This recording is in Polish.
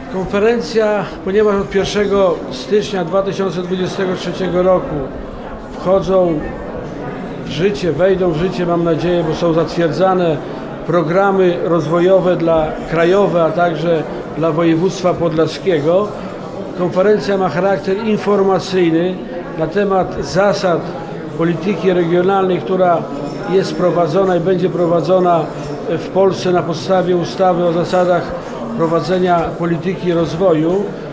Konferencja, ponieważ od 1 stycznia 2023 roku wejdą w życie, mam nadzieję, bo są zatwierdzane programy rozwojowe krajowe, a także dla województwa podlaskiego. Konferencja ma charakter informacyjny na temat zasad polityki regionalnej, która jest prowadzona i będzie prowadzona w Polsce na podstawie ustawy o zasadach prowadzenia polityki rozwoju.